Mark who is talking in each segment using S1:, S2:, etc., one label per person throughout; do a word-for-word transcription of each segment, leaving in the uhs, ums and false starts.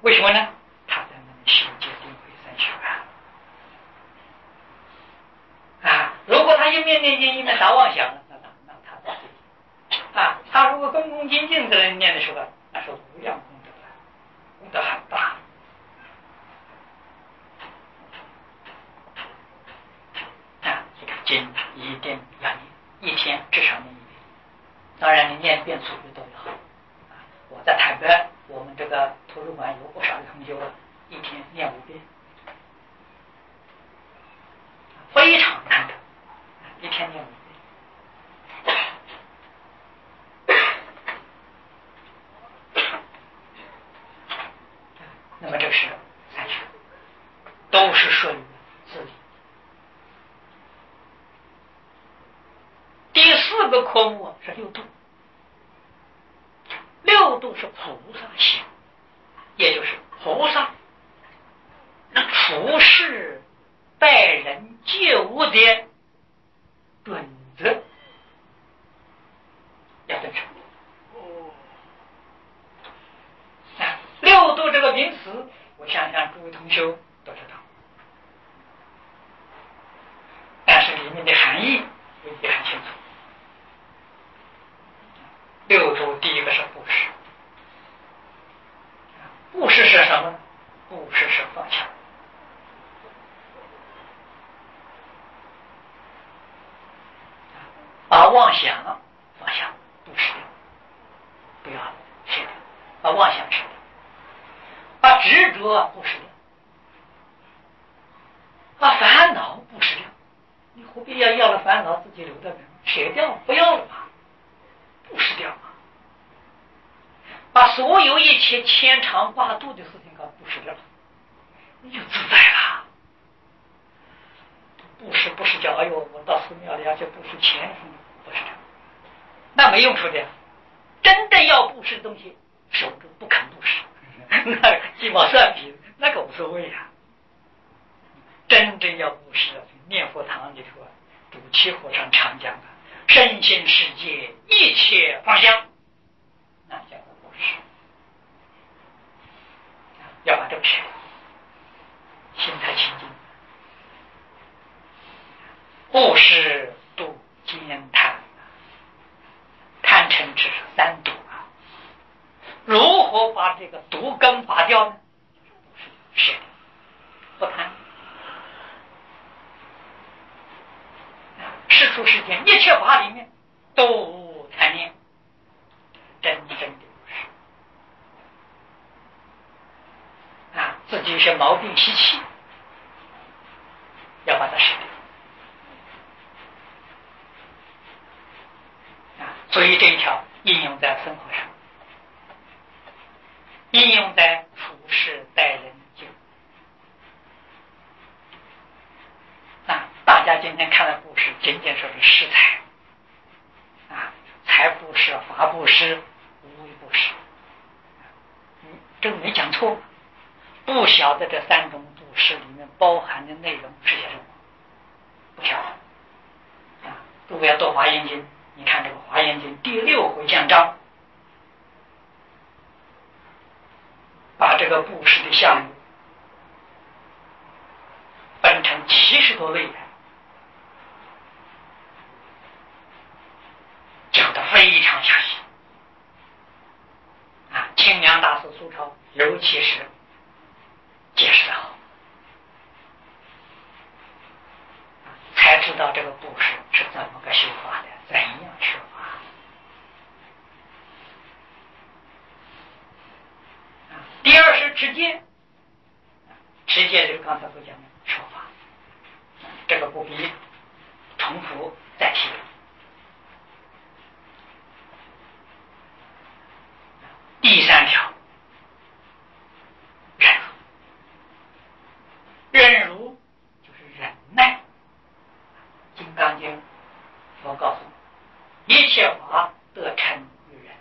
S1: 为什么呢？他在那里修戒定慧三学啊！啊，如果他一面念经一面打妄想，那那那他造罪啊！他如果恭恭敬敬的念的时候，那是无量功德了，功德很大。啊，这个经一定要念，一天至少念一遍。当然，你念遍数遍都要好。啊，我在台北，我们这个图书馆有不少的同学，一天念五遍，非常难得，一天念五遍。那么这是三学，都是顺自理。第四个科目是六度，六度是菩萨行，也就是菩萨处事待人接物的准则要遵守。啊，六度这个名词，我想想诸位同学都知道，但是里面的含义未必很清楚。六度第一个是布施，布施是什么？布施是放下，把妄想放下，布施掉，不要舍掉，把妄想舍掉，把执着布施掉，把烦恼布施掉。你何必要要了烦恼自己留着呢？舍掉，不要了吧，布施掉嘛。把所有一切牵肠挂肚的事情给布施掉，你就自在了。布施不是叫哎呦，我到寺庙里要去布施钱，不是这样，那没用处的。真的要布施的东西，守住不肯布施，那鸡毛蒜皮，那个无所谓啊。真正要布施，念佛堂里头，主七和尚常讲的，身心世界一切放下，那叫做布施。要把这个舍掉，心态清净。布施度兼贪，贪嗔痴是三毒啊。如何把这个毒根拔掉呢？布施舍掉，不贪。世出世间一切法里面都无贪念，真正的不是啊，自己有些毛病习气，要把它舍掉啊。所以这一条应用在生活上，应用在处事待人接物啊。大家今天看的布施，仅仅说是施财啊，财布施、法布施、无为布施，嗯，这个没讲错。不晓得这三种布施里面包含的内容是些什么，不晓得啊。如果要读华严经，你看这个华严经第六回向章，把这个布施的项目分成七十多类，讲得非常详细啊。清凉大师苏超尤其是解释得好，才知道这个布施是怎么个修法的，怎样修法啊。第二是持戒，持戒就是刚才所讲的说法，这个不必重复再提。第三条，忍辱，忍辱就是忍耐。金刚经佛告诉你，一切法得成于忍，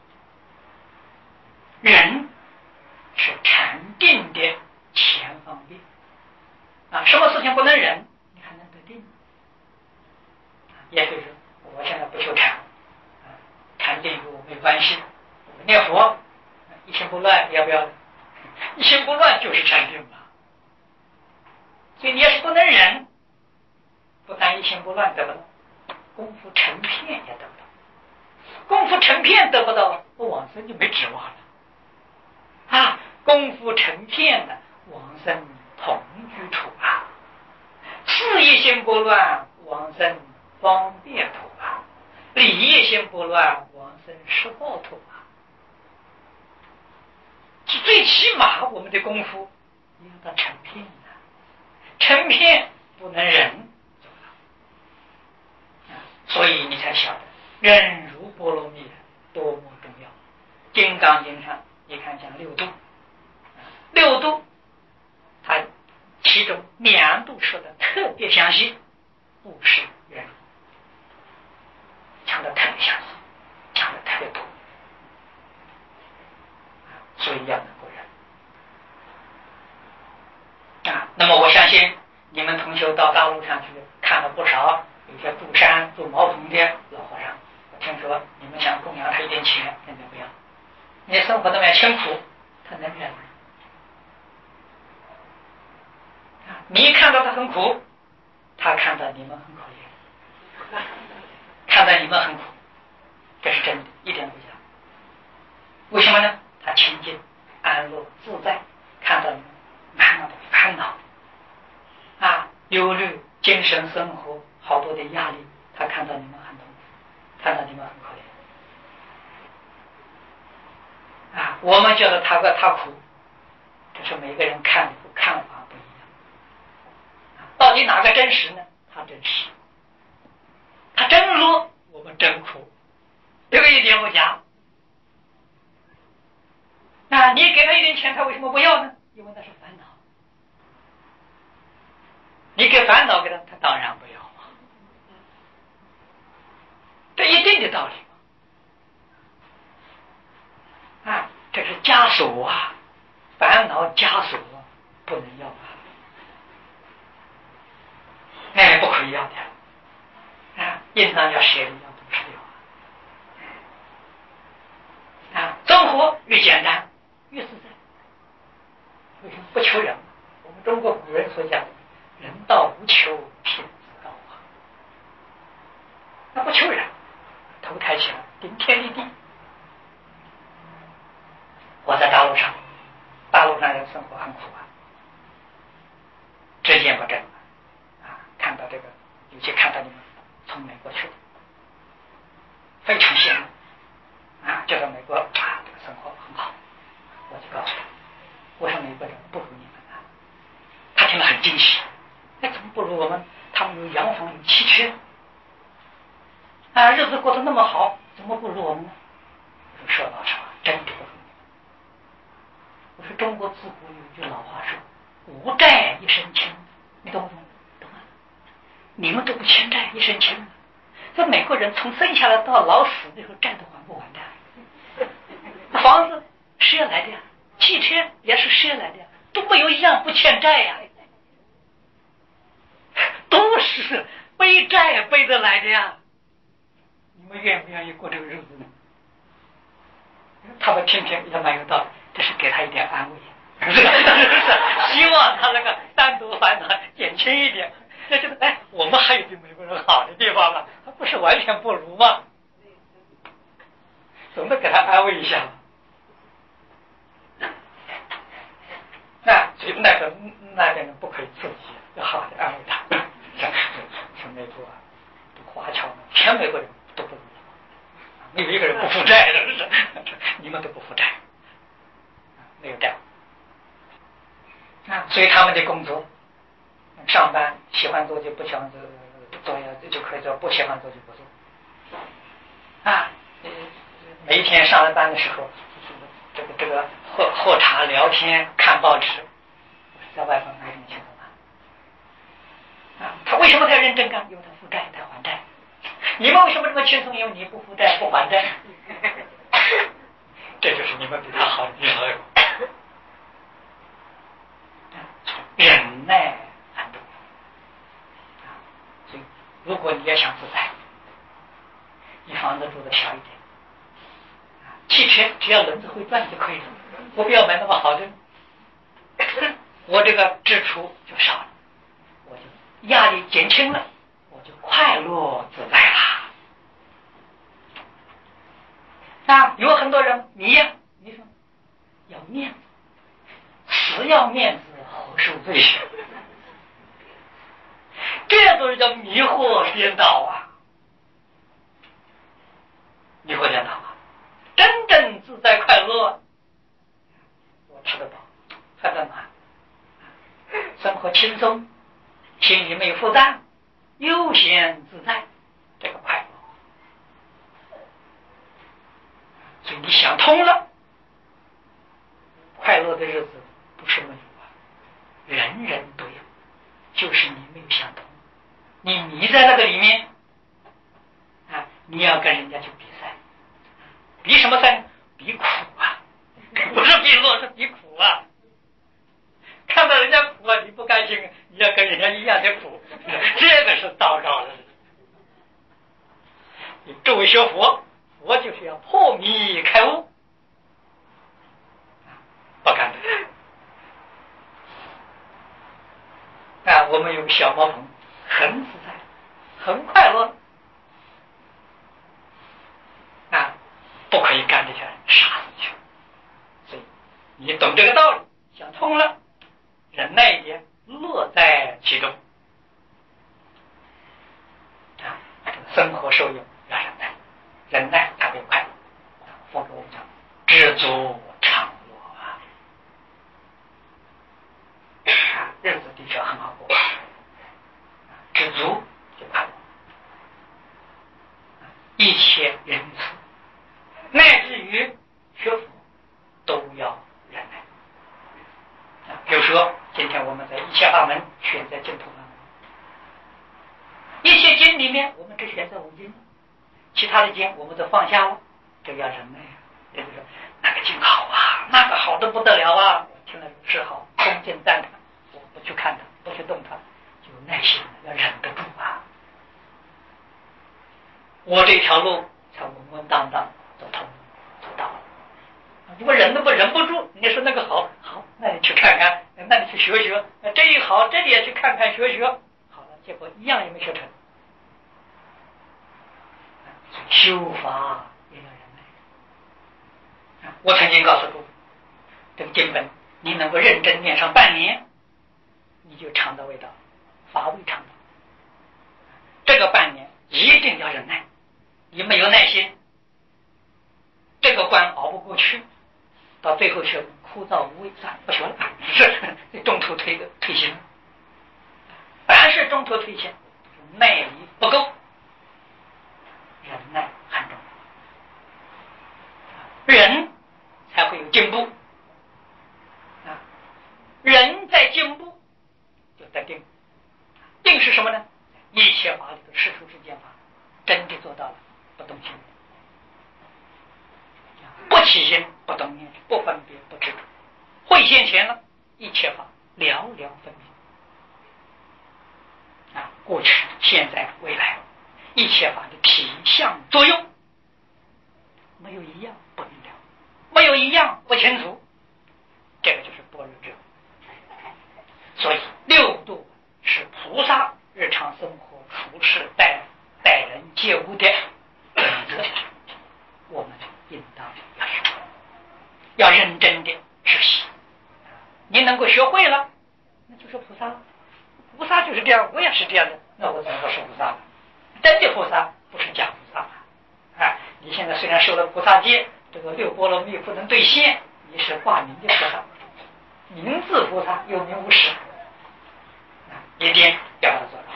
S1: 忍是禅定的前方便啊。什么事情不能忍，你还能得定？也就是我现在不修禅，禅定与我没关系，我念佛一心不乱，要不要？ 一心不乱就是禅定了。所以你要是不能忍，不但一心不乱得不到，功夫成片也得不到。功夫成片得不到，往生就没指望了。啊，功夫成片的往生同居土啊，事业心不乱，往生方便土啊，理业心不乱，往生十报土啊。最起码我们的功夫要到成片的，成片不能忍，所以你才晓得忍辱波罗蜜多么重要。金刚经上你看讲六度，六度它其中两度说的特别详细，布施忍辱讲的特别详细，讲的特别多，所以要能够忍啊。那么我相信你们同学到大陆上去看了不少，有些住山住茅棚的老和尚，我听说你们想供养他一点钱，现在不要，你生活那么辛苦，他能忍。你一看到他很苦，他看到你们很可怜，看到你们很苦，这是真的，一点不假。为什么呢？他清净安乐自在，看到你们满满的烦恼啊，忧虑，精神生活好多的压力，他看到你们很痛苦，看到你们很可怜啊。我们觉得他个他苦，这是每个人看看法不一样。到底哪个真实呢？他真实，他真乐，我们真苦，这个一点不假。那你给他一点钱，他为什么不要呢？因为那是烦恼。你给烦恼给他，他当然不要嘛。这一定的道理嘛。啊，这是枷锁啊，烦恼枷锁不能要啊。哎，不可以要的啊！应当要舍离，要布施掉啊！生活越简单越自在。为什么不求人？我们中国古人所讲，人道无求，天自高啊。那不求人，头抬起来，顶天立地。我在大陆上，大陆上人生活很苦啊，只见不正。看到这个，尤其看到你们从美国去的，非常羡慕啊！觉得美国啊，这个生活很好。我就告诉他，我说美国人不如你们啊。他听了很惊喜，哎，怎么不如我们？他们有洋房，有汽车啊，日子过得那么好，怎么不如我们呢？我说说老实话，真的不如你们。我说中国自古有句老话说，无债一身轻，你懂不懂？你们都不欠债，一身轻了。这美国人从生下来到老死的时候，债都还不完的。房子赊来的，汽车也是赊来的，都没有一样不欠债呀，都是背债背得来的呀。你们愿不愿意过这个日子呢？他们听听也蛮有道理，这是给他一点安慰，是希望他那个单独烦恼减轻一点。这就是哎，我们还有比美国人好的地方嘛，他不是完全不如吗？总得给他安慰一下。那所以那个那边人不可以刺激，要好好的安慰他。像美国啊，不华侨，全美国人都不如，没有一个人不负债的，是你们都不负债，没有债啊，所以他们的工作。上班喜欢做就不喜欢做，做就可以做，不喜欢做就不做。啊，每一天上了班的时候，这个这个喝喝茶、聊天、看报纸，在外面没什么轻松啊。啊，他为什么他认真干？因为他负债，他还债。你们为什么这么轻松？因为你不负债，不还债。这就是你们比他好的地方。忍耐。如果你也想自在，你房子住的小一点，汽车只要轮子会转就可以了，不必要买那么好的。 我这个支出就少了，我就压力减轻了，我就快乐自在啦。啊，有很多人迷呀，你说要面子，死要面子活受罪，这都是叫迷惑颠倒啊！迷惑颠倒啊！真正自在快乐，我吃得饱，穿得暖，生活轻松，心里没有负担，悠闲自在，这个快乐。所以你想通了，快乐的日子不是没有啊，人人都有，就是你没有想通，你迷在那个里面啊！你要跟人家去比赛，比什么赛？比苦啊，不是比乐，是比苦啊！看到人家苦啊，你不高兴，你要跟人家一样的苦，这个是糟糕的。你诸位学佛，佛就是要破迷开悟，不敢的。啊，我们有个小茅棚，很自在，很快乐。啊，不可以干这些傻事情。所以你懂这个道理，想通了，忍耐一点，乐在其中。啊，生活受用要忍耐，忍耐才会快乐。佛给我们讲，知足常乐啊，日子的确很好过，知足就快乐，一切仁慈，乃至于学佛都要忍耐。比如说，今天我们在一切法门选择净土法门，一些经里面我们只选择五经，其他的经我们都放下了，这要忍耐。也就是说，那个经好啊，那个好的不得了啊，我听了是好，恭敬赞叹，我不去看它，不去动它，就耐心要忍得住啊。我这条路才稳稳当当走通走到了。如果忍都不忍不住，你说那个好好，那你去看看，那你去学学，这一好这里也去看看学学，好了，结果一样也没学成。修法也要忍耐。我曾经告诉诸位，这个经本你能够认真念上半年，你就尝到味道，乏味尝到。这个半年一定要忍耐，你没有耐心，这个关熬不过去，到最后是枯燥无味，算了不学了，是中途退的退行。凡是中途退行，耐力不够，忍耐很重要，人才会有进步啊！人在进步，就得定。定是什么呢？一切法里的世出世间法，真的做到了不动心，不起心，不动念，不分别，不执着。会现前了，一切法了了分明啊！过去、现在、未来，一切法的体相作用，没有一样不明了，没有一样不清楚，这个就是般若智慧。所以六度是菩萨日常生活处事待待人接物的准则，我们应当要学，要认真的学习。你能够学会了，那就是菩萨了。菩萨就是这样，我也是这样的，那我怎么不是菩萨了？真的菩萨不是假菩萨了啊！你现在虽然受了菩萨戒，这个六波罗蜜不能兑现，你是挂名的菩萨，名字菩萨有名无实，一定要把它做到。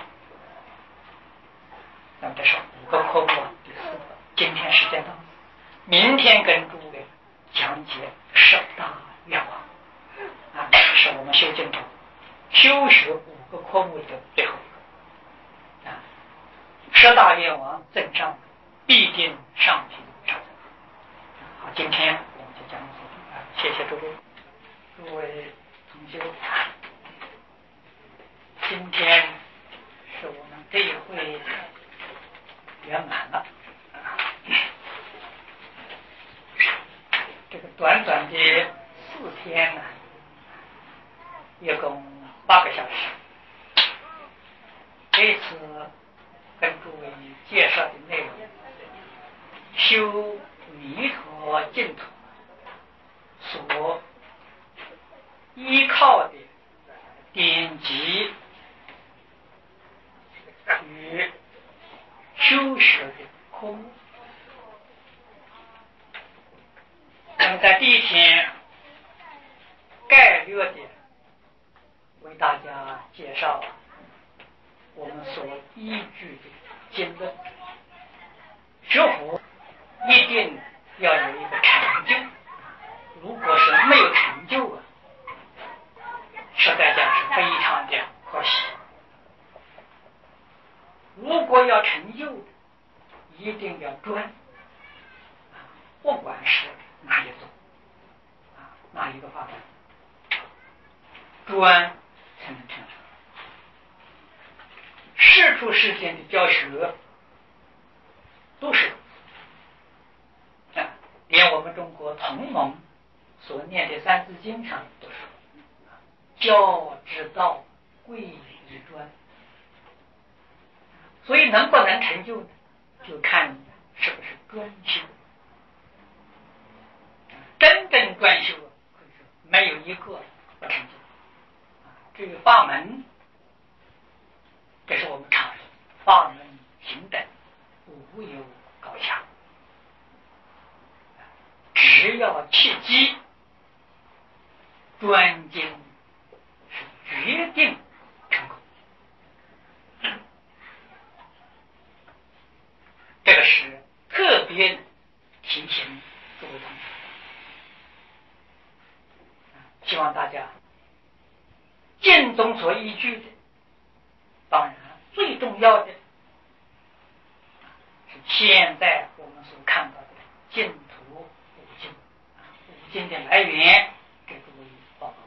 S1: 那么这是五个科目第四个，今天时间到，明天跟诸位讲解十大愿望啊，是我们修净土修学五个科目的最后一个啊。十大愿望增上必定上品上层。好，今天我们就讲到这里啊，谢谢诸位，诸位同修。今天是我们这一会圆满了，这个短短的四天呢， 一共八个小时。这次跟诸位介绍的内容，修弥陀净土所依靠的典籍与修学的科目。那么在第一天概略的为大家介绍我们所依据的经论。学佛一定要有一个成就，如果是没有成就啊，实在讲是非常的可惜。如果要成就，一定要专，不管是哪一种啊，哪一个法门，专才能成就。世出世间的教学都是啊，连我们中国同盟所念的《三字经》上都说：“教之道，贵以专。”所以能不能成就呢？就看你是不是专修。真正专修，没有一个不成就。至于法门，这是我们常说，法门平等，无有高下。只要契机，专精是决定成功。这个是特别提醒诸位同学，希望大家经中所依据的，当然最重要的是现在我们所看到的净土五经，五经的来源给诸位报告。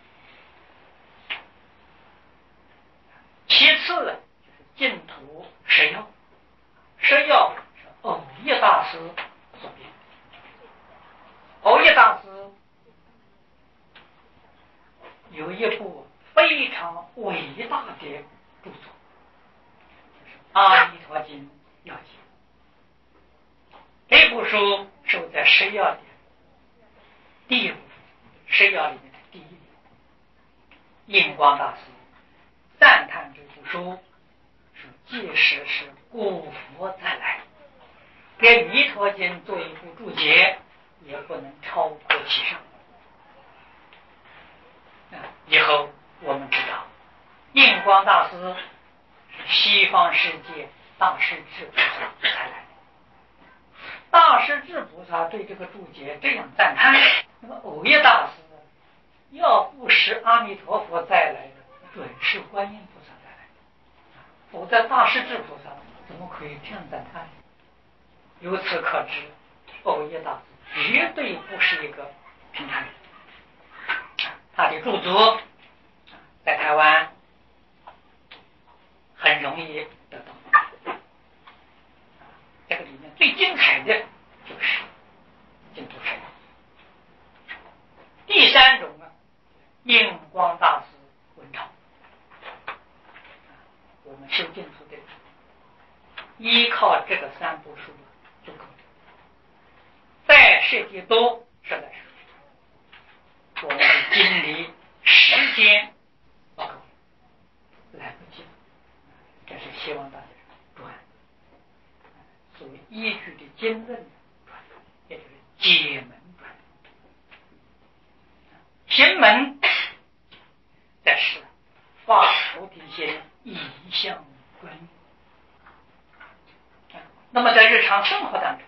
S1: 其次就是净土十要，十要是藕益大师所编。藕益大师有一部非常伟大的著作，就是《阿弥陀经要解》。这部书收在十要的第一部分，十要里面的第一部。印光大师赞叹这部书，说即使是古佛再来，给《弥陀经》做一部注解，也不能超过其上。以后我们知道，印光大师是西方世界大势至菩萨才来的。大势至菩萨对这个注解这样赞叹，那么藕益大师要不是阿弥陀佛再来的，准是观音菩萨再来的，否则大势至菩萨怎么可以这样赞叹？由此可知，藕益大师绝对不是一个平常人。他的著作在台湾很容易得到。这个里面最精彩的就是净土十要。第三种呢，印光大师文钞。我们修净土的依靠这个三部书就够了。再涉及多，实在是我们的精力、时间不够，来不及。这是希望大家专，所谓依据的经论专，也就是解门专。行门在是发菩提心，一向专一。那么在日常生活当中，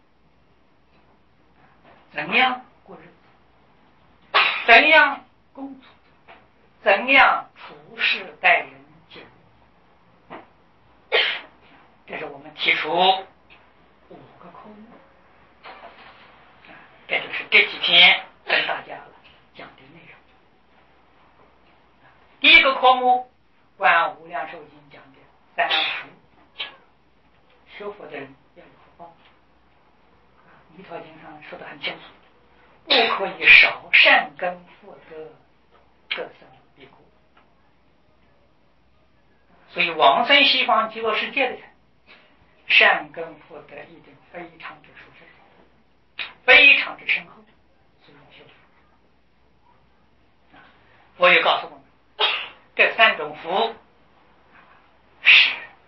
S1: 怎样过日子？怎样工作？怎样处事待人接物？这是我们提出五个科目，这就是这几天跟大家讲的内容。第一个科目，观无量寿经讲的三福，学佛的人要有福报。弥陀经上说得很清楚，不可以少善根福德，各生别所以往生西方极乐世界的人，善根福德一定非常之殊胜，非常之深厚。所以修福，佛也告诉我们，这三种福是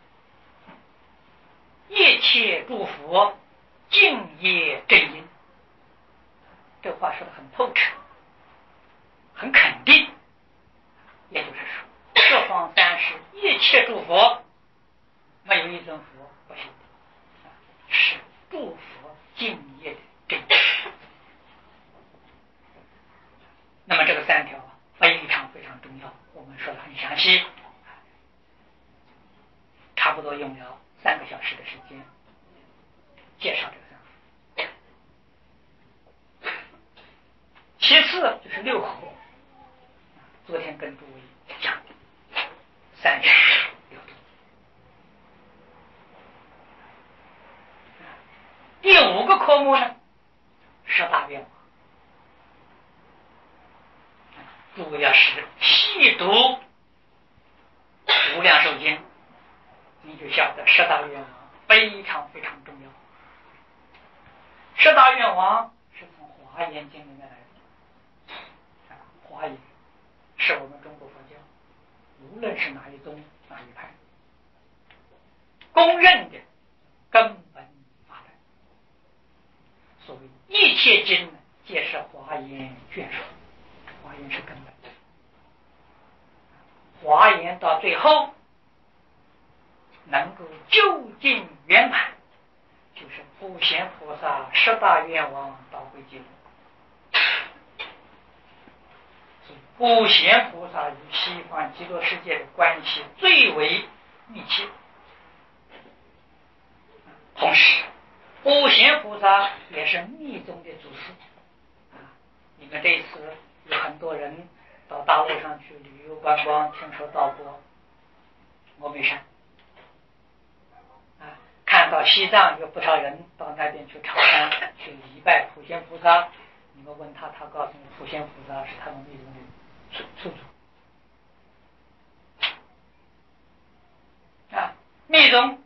S1: 一切诸佛敬业正因。这话说得很透彻，很肯定。也就是说，十方三世一切诸佛，没有一尊佛不修的，是诸佛敬业的正因。那么这个三条非常非常重要，我们说的很详细，差不多用了三个小时的时间介绍这个三福。其次就是六合，昨天跟诸位讲三十六度。第五个科目呢，十大愿望。诸位要是细读无量寿经，你就晓得十大愿望非常非常重要。十大愿望是从华严经里面来的，华严是我们中国佛教无论是哪一宗哪一派公认的根本法门。所谓一切经皆是华严眷属，华严是根本。华严到最后能够究竟圆满，就是普贤菩萨十大愿望导归记录。普贤菩萨与西方极乐世界的关系最为密切。同时普贤菩萨也是密宗的祖师。你们这一次有很多人到大陆上去旅游观光，听说到过峨眉山，啊，看到西藏有不少人到那边去朝山去礼拜普贤菩萨，你们问他，他告诉你普贤菩萨是他们密宗的处处啊，密宗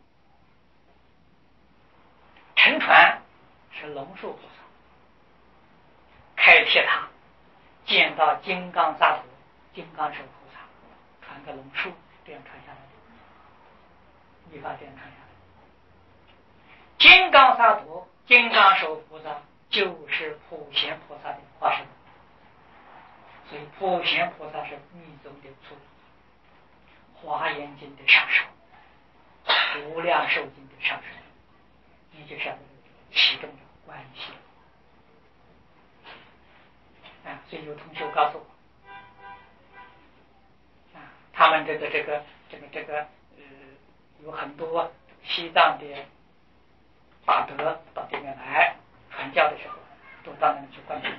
S1: 乘船是龙树菩萨，开铁塔见到金刚萨埵、金刚手菩萨，传个龙树，这样传下来的，依法这样传下来。金刚萨埵、金刚手菩萨就是普贤菩萨的化身，所以普贤菩萨是密宗的初祖，华严经的上首，无量寿经的上首，你就晓得其中的关系。啊，所以有同学告诉我，啊，他们这个这个这个这个呃，有很多西藏的大德到这边来传教的时候，都到那里去观摩。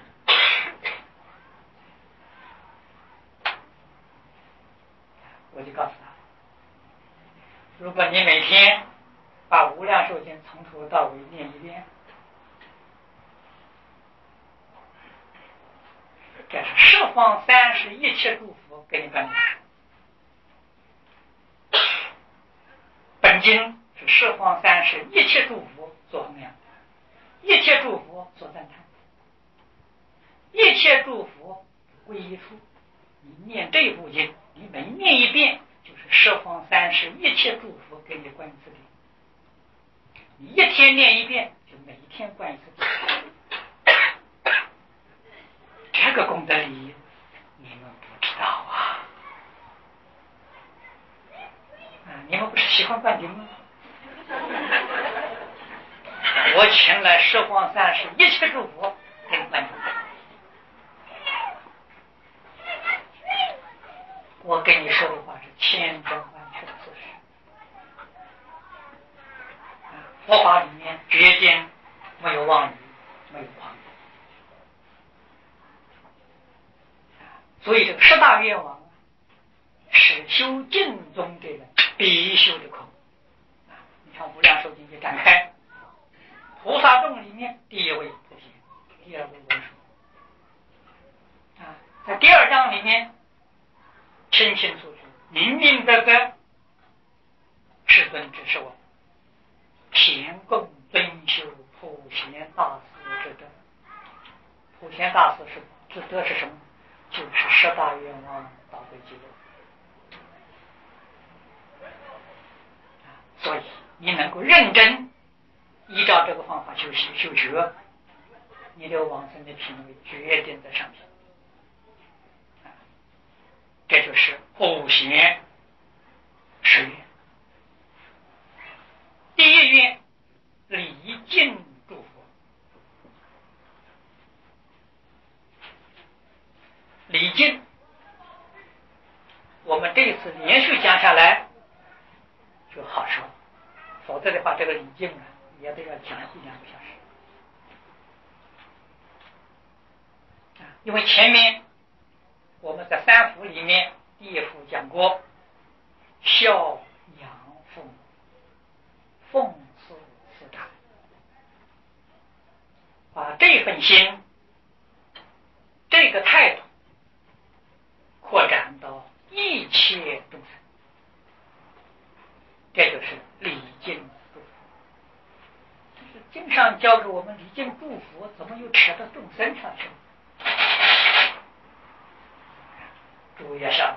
S1: 我就告诉他，如果你每天把无量寿经从头到尾念一遍，这是十方三世一切诸佛给你观念。本经是十方三世一切诸佛所弘扬，一切诸佛所赞叹，一切诸佛归一处。你念这部经，你每念一遍，就是十方三世一切诸佛给你观一次经。你一天念一遍，就每一天观一次经。这个功德利益你们不知道啊！啊，你们不是喜欢观经吗？我请来十方三世一切诸佛给你观经。我跟你说的话是千真万确的事实。佛法里面绝对没有妄语，没有狂语。所以这个十大愿望是修净宗的人必修的课。你看无量寿经就展开，菩萨众里面第一位普贤，第二位文殊。啊，在第二章里面清清楚楚、明明白白世尊指示我田共遵修普贤大师之德。普贤大师是之德是什么？就是十大愿望导归记录。所以你能够认真依照这个方法修习修学，你的往生的品位决定在上面。这就是普贤十愿。第一愿礼敬祝福。礼敬我们这一次连续讲下来就好说，否则的话这个礼敬啊也得要讲一两个小时。因为前面我们在三福里面第一福讲过孝养父母，奉事师长，把这份心这个态度扩展到一切众生，这就是礼敬祝福。就是经常教给我们礼敬祝福，怎么又扯到众生上去了？诸位要晓得，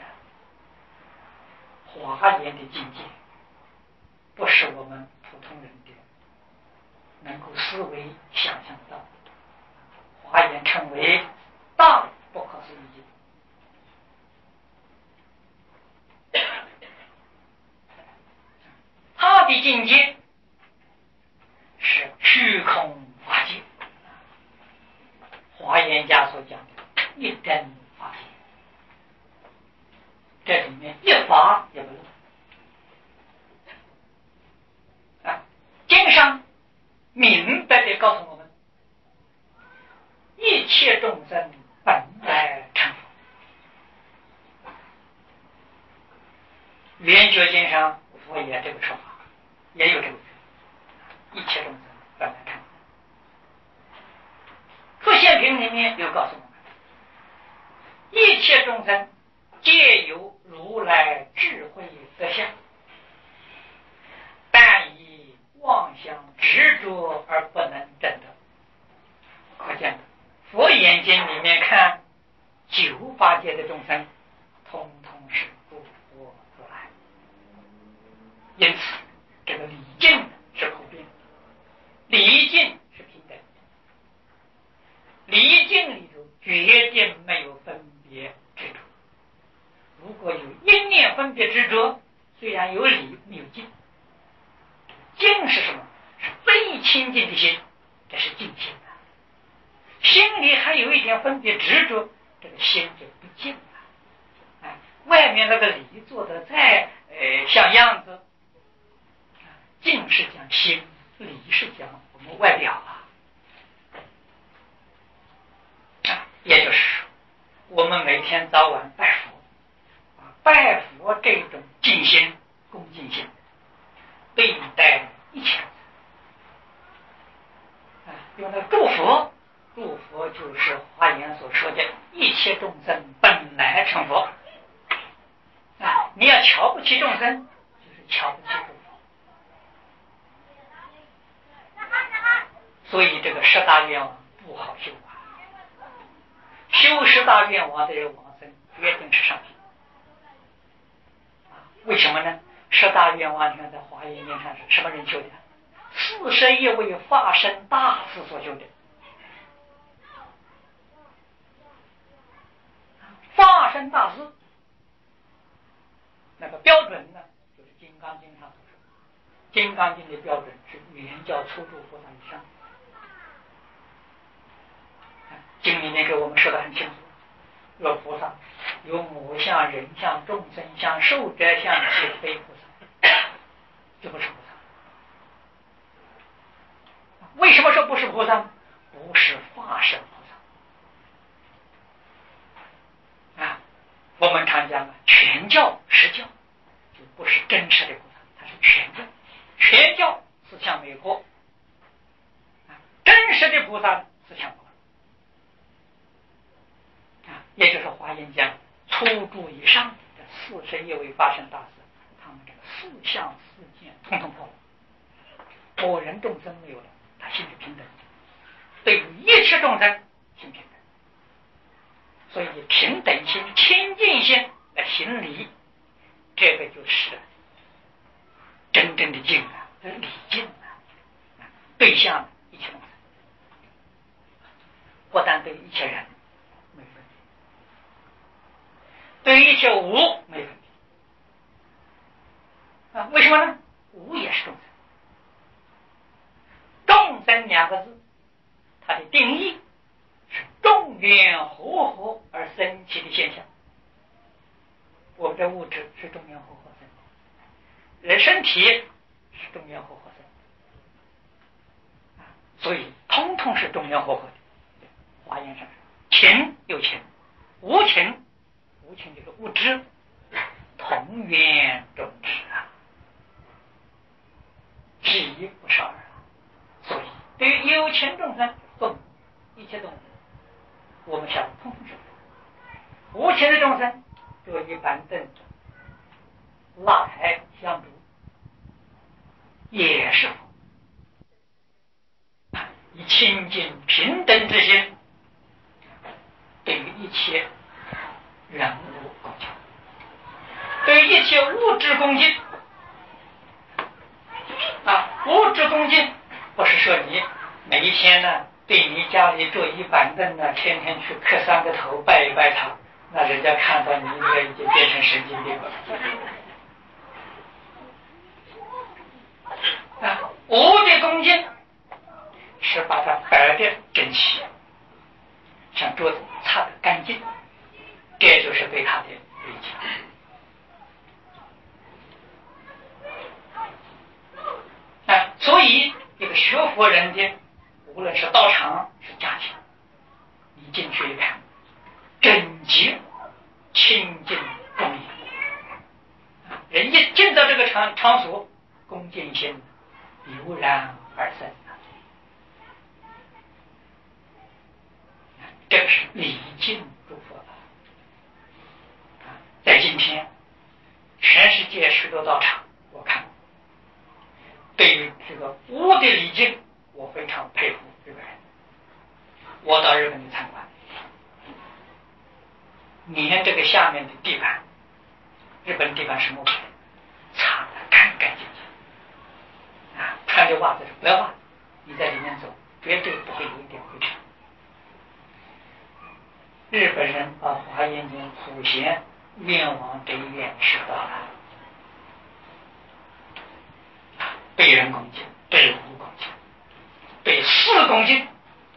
S1: 华严的境界不是我们普通人的能够思维想象得到的。华严称为大不可思议境。他的境界是虚空法界，华严家所讲的一真法界，这里面一法也不漏啊。经上明白地告诉我们，一切众生本来成佛。圆觉经上佛也这个说法，也有这个，一切众生本来成佛。出现品里面又告诉我们，一切众生皆有如来智慧德相，但以妄想执着而不能证得。可见佛眼睛里面看九八界的众生通通是诸佛如来。因此这个礼敬是普遍，礼敬是平等，礼敬里头决定没有分别执着。如果有一念分别执着，虽然有礼没有敬。敬是什么？是最亲近的心，这是敬心的。心里还有一点分别执着，这个心就不敬了。哎，外面那个礼做的再呃像样子，敬是讲心，礼是讲我们外表啊。啊，也就是我们每天早晚拜佛，啊，拜佛这种敬心、恭敬心，对待一切。啊，用来祝福。祝福就是华严所说的一切众生本来成佛。啊，你要瞧不起众生，就是瞧不起诸佛。所以这个十大愿望不好修啊！修十大愿望的人往生决定是上品。啊，为什么呢？十大愿望你看在华严经上是什么人修的？四十一位法身大师所修的。法身大师那个标准呢，就是《金刚经》上所说，《金刚经》的标准是原教初住菩萨以上。经里面给我们说的很清楚，有菩萨有母相、人相、众生相、寿者相、皆非菩萨，这不是菩萨。为什么说不是菩萨？不是化身菩萨啊！我们常讲的全教实教，就不是真实的菩萨，它是全教。全教是像美国啊，真实的菩萨是像佛啊，也就是华严讲初住以上的四十一位法身大师，他们这个四相四见统统破了，我人众生没有了，他心是平等，对于一切众生心平等，所以平等心、清净心来行礼，这个就是真正的敬啊，礼敬啊，对象一切众生，不但对一切人没分别，对于一切无没分别啊？为什么呢？无也是众生。众生两个字，它的定义是众缘和合而生起的现象。我们的物质是众缘和合生的，人身体是众缘和合生的，所以通通是众缘和合的。华严上情有情，无情无情就是物质，同源众质啊，是一不是二啊。所以对于有情众生，动一切动物，我们想通通是无情的众生，就一般灯蜡台香烛也是以清净平等之心，对于一切人物恭敬，对于一切物质恭敬啊，物质恭敬不是说你每一天呢，对你家里做一板凳呢，天天去磕三个头拜一拜他，那人家看到你应该已经变成神经病了啊！无的恭敬是把它摆的整齐，像桌子擦得干净，这就是对他的理解啊！所以一个学佛人的，无论是道场是家庭，你进去一看，整洁清净庄严，人一进到这个场场所，恭敬心油然而生，这个是礼敬诸佛法。在今天全世界许多道场，我看对于这个无的礼敬，我非常佩服日本人。我到日本去参观，连这个下面的地板，日本地板是木板，擦得干干净净啊！穿着袜子是不要袜子，你在里面走，绝对不会有一点灰尘。日本人把华严经普贤愿望这一愿学到了，对人恭敬，对物恭敬，对事恭敬，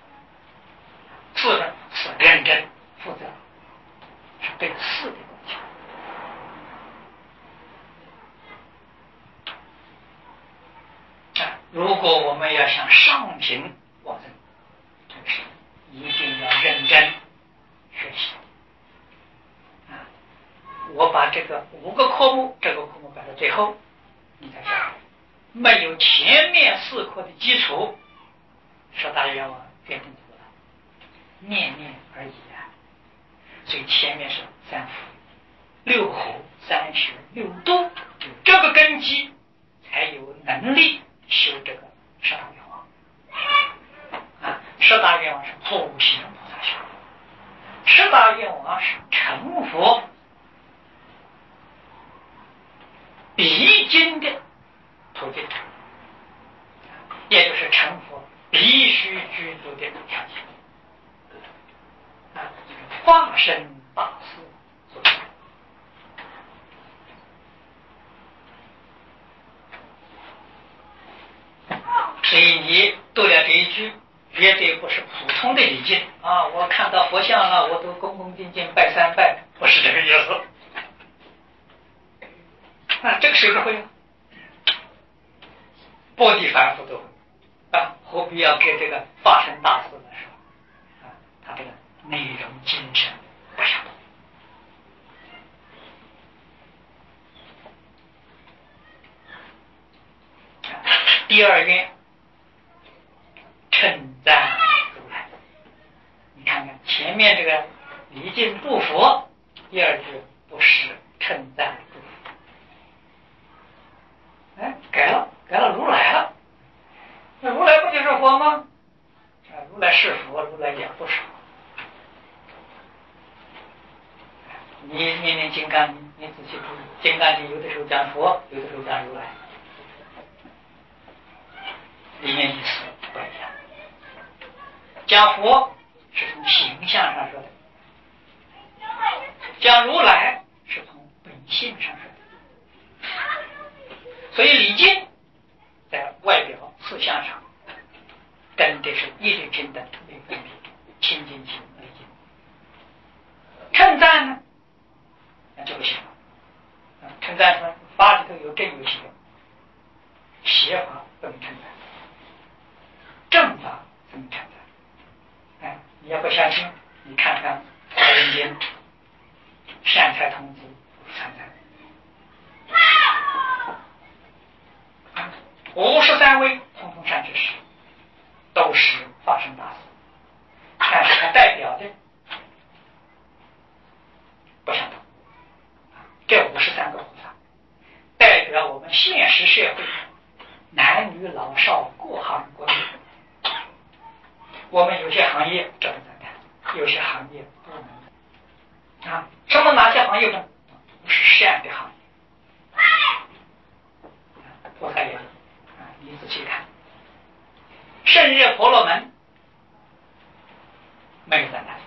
S1: 事呢是认真负责，是对事的恭敬啊！如果我们要想上品往生，这个是一定要认真学习啊！我把这个五个科目，这个科目摆到最后，你才晓得，没有前面四科的基础，十大愿望变成多了，念念而已啊！所以前面是三福、六合、三学、六度，有这个根基，才有能力修这个十大愿望啊！十大愿望是普贤菩萨修，十大愿望是成佛必经的途径，也就是成佛必须居住的条件啊！化身大事所做。所以你读了这一句，绝对不是普通的礼敬啊！我看到佛像了，我都恭恭敬敬拜三拜，不是这个意思啊！这个谁不会啊？薄地凡夫都会啊，何必要给这个发生大事的时候啊？他这个内容精神不相同。第二愿称赞如来，你看看前面这个礼敬诸佛，第二句不是称赞诸佛你念念金刚经，你仔细注意，金刚经有的时候讲佛，有的时候讲如来，里面意思不一样。讲佛是从形象上说的，讲如来是从本性上说的。所以礼敬在外表思想上真的是一律平等，没有分别，亲近心礼敬。称赞呢，那就不行了。称赞说法里头有正有邪，邪法不能称赞，正法不能称赞。哎，你要不相信，你看看华严经善财童子参赞，五十三位通通善知识，都是发生大事，但是它代表的不相同。这五十三个菩萨代表我们现实社会男女老少各行各业。我们有些行业这么赞叹，有些行业不能啊。什么哪些行业呢？不是善的行业。菩萨也有啊，你仔细看，圣热婆罗门没有赞叹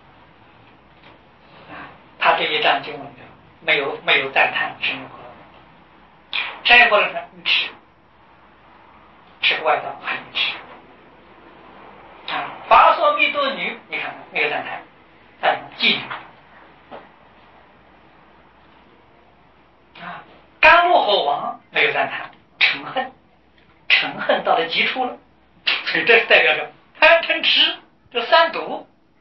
S1: 啊，他这一章经文没有没有赞叹圣热婆罗门。圣热婆罗门愚痴，吃外道很愚痴啊。法所密多女，你看看没有赞叹，他是妓女啊。甘露侯王没有赞叹，嗔恨，嗔恨到了极处了，所以这是代表着贪嗔痴这三毒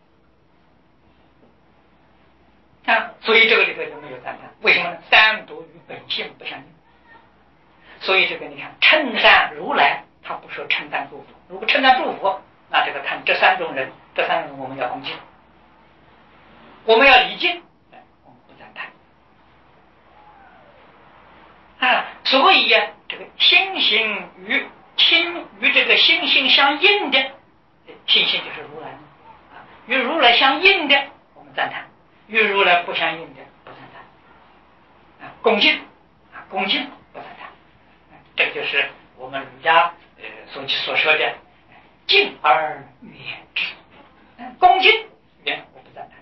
S1: 啊。所以这个里头就没有赞叹，为什么呢？三毒与本性不相应。所以这个你看，称赞如来，他不说称赞诸佛。如果称赞诸佛，那这个看这三种人，这三种人我们要恭敬，我们要礼敬，我们不赞叹啊。所以呀、啊，这个心性与心与这个心性相应的，心性就是如来啊，与如来相应的我们赞叹，与如来不相应的不赞叹啊。恭敬啊，恭敬不赞叹，啊、这个就是我们儒家呃所所说的敬而远之，恭敬远我不赞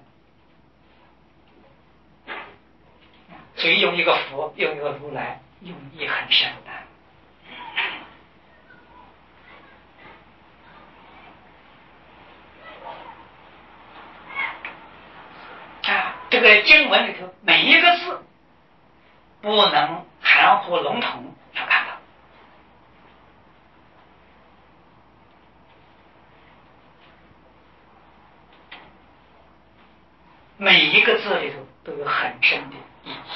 S1: 叹。所以用一个佛，用一个如来，用意很深的啊。这个经文里头每一个字不能含糊笼统，要看到每一个字里头都有很深的意义。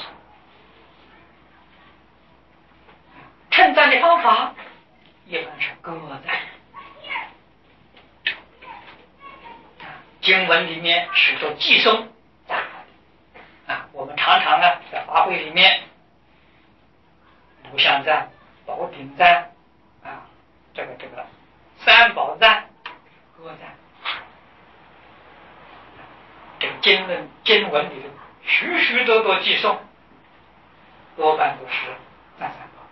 S1: 称赞的方法一般是歌赞，经文里面是做寄诵啊。我们常常啊在法会里面，无相赞、宝顶赞啊，这个这个三宝赞、歌赞。这个经文经文里头许许多多寄诵，多半都是赞三宝，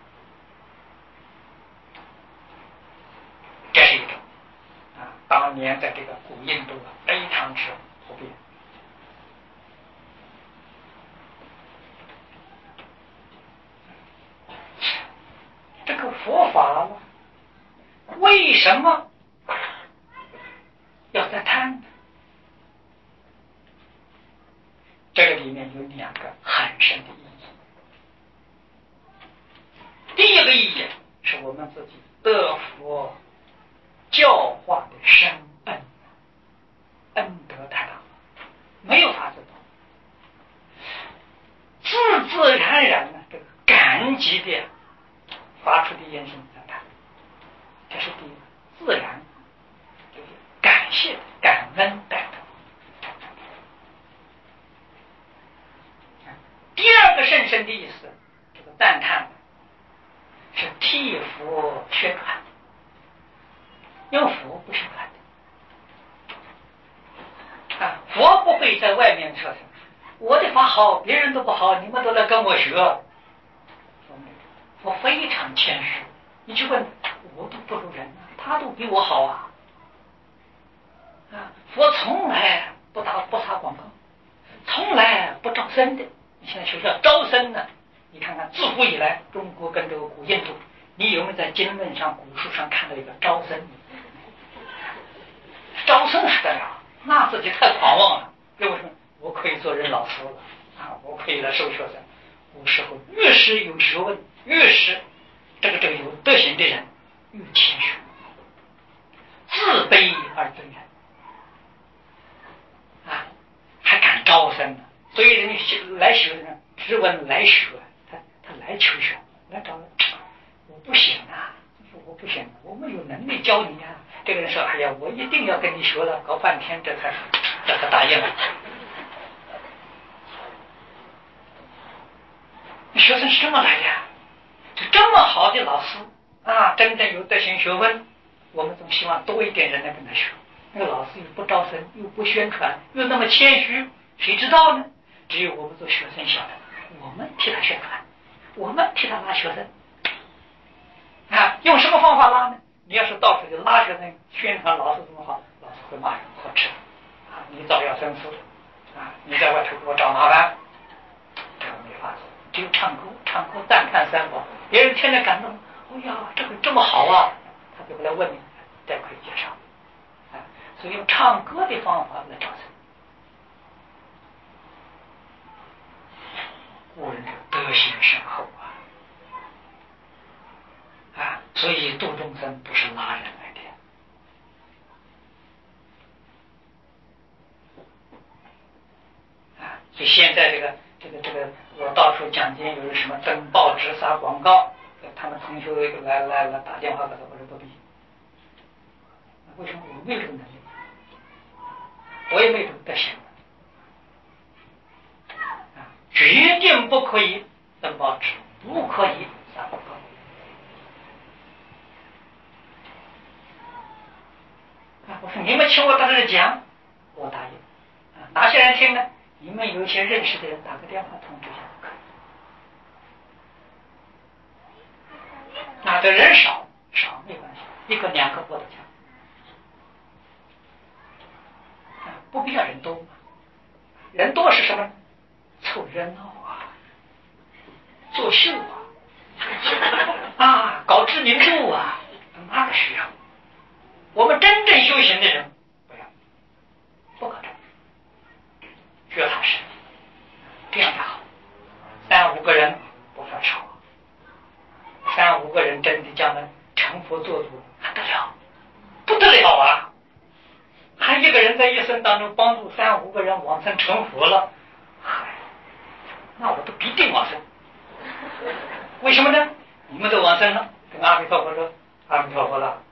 S1: 这是一种啊。当年在这个古印度非常之普遍。这个佛法为什么要赞叹呢？这个里面有两个很深的意义。第一个意义是我们自己得佛教化的深恩，恩德太大，没有法子懂，自自然然的这个感激的发出的言行赞叹，这是第一个自然，就是感谢的感恩带的。第二个甚深的意思，这个赞叹是替佛宣传，因为佛不宣传的啊，佛不会在外面说什么我的法好，别人都不好，你们都来跟我学。我非常谦虚，你去问我都不如人啊，他都比我好啊。啊，佛从来不打不撒广告，从来不招生的。你现在学校招生呢，你看看自古以来，中国跟这个古印度，你有没有在经论上、古书上看到一个招生？招生是得了，那自己太狂妄了。为什么？我可以做人老师了啊，我可以来收学生。古时候越是有学问，越是这个这个有德行的人，越谦虚，自卑而尊人啊，还敢招生呢。所以人家来学的人只问来学，他他来求学，来找我不行啊，我不行，我没有能力教你啊。这个人说：“哎呀，我一定要跟你学了。”搞半天，这才这才答应了。学生是这么来的，就这么好的老师啊，真正有德行学问，我们总希望多一点人来跟他学。那个老师又不招生，又不宣传，又那么谦虚，谁知道呢？只有我们做学生晓得，我们替他宣传，我们替他拉学生啊。用什么方法拉呢？你要是到处去拉学生，宣传老师怎么好，老师会骂人好吃啊！你早要生事啊！你在外头给我找麻烦，这个没法子。只有唱歌，唱歌赞叹三宝，别人听着感动，哎呀，这个这么好啊！他就会来问你，再可以介绍啊。所以用唱歌的方法来招生。古人德行深厚啊，啊，所以度众生不是拉人来的。啊，所以现在这个这个这个，我到处讲经，有什么登报纸撒广告，他们同学来来来打电话给他，我说不必。为什么？我没有这个能力，我也没有这个德行。啊，决定不可以登报纸，不可以撒广告。啊，我说你们请我到这里讲，我答应。啊，哪些人听呢？你们有一些认识的人打个电话通知一下就可以。那这人少少没关系，一个两个我都讲。啊，不必要人多嘛。人多是什么？凑热闹啊，作秀啊，啊，搞知名度啊，那个需要。我们真正修行的人，不要，不可能，脚踏实地，这样才好。三五个人不算少，三五个人真的将来成佛做主，还得了，不得了啊！还一个人在一生当中帮助三五个人往生成佛了，嗨，那我都必定往生。为什么呢？你们都往生了，跟阿弥陀佛说：“阿弥陀佛了，